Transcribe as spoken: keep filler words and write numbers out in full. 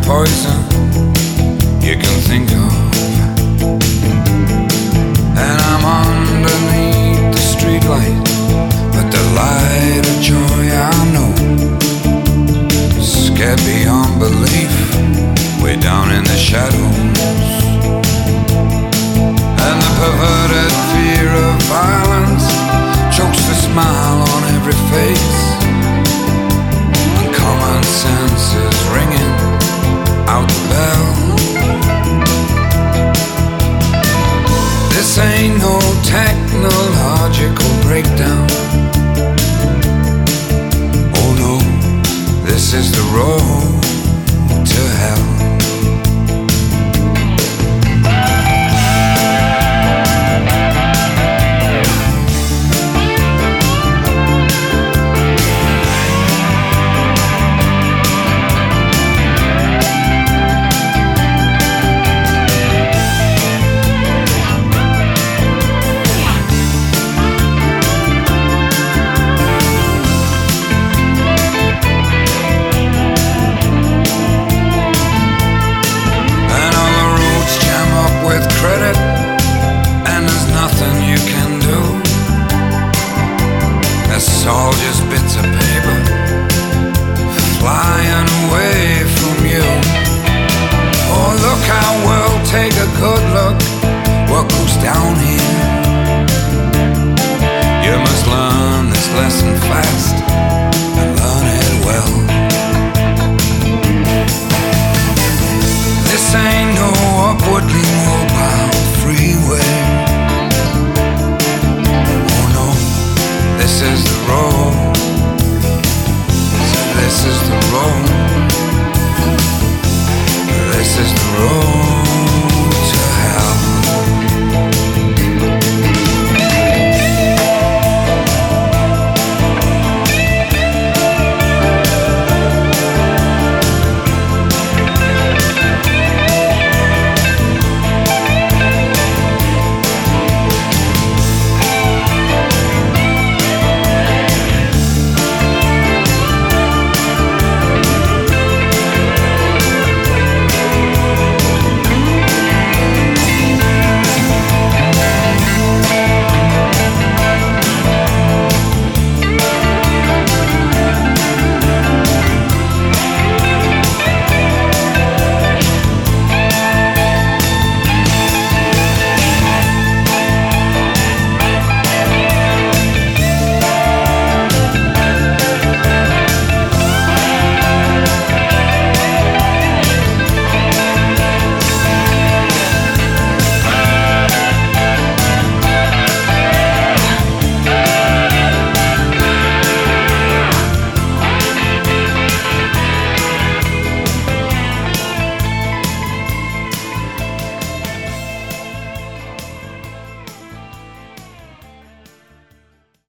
poison you can think of. And I'm underneath the streetlight, but the light of joy I know, scared beyond belief, way down in the shadows. And the perverted fear of violence chokes the smile on every face, and common sense is ringing out the bell. This ain't no technological breakdown. Oh no, this is the road to hell. Credit, and there's nothing you can do. It's all just bits of paper flying away from you. Oh, look how we'll take a good look what goes down here. You must learn this lesson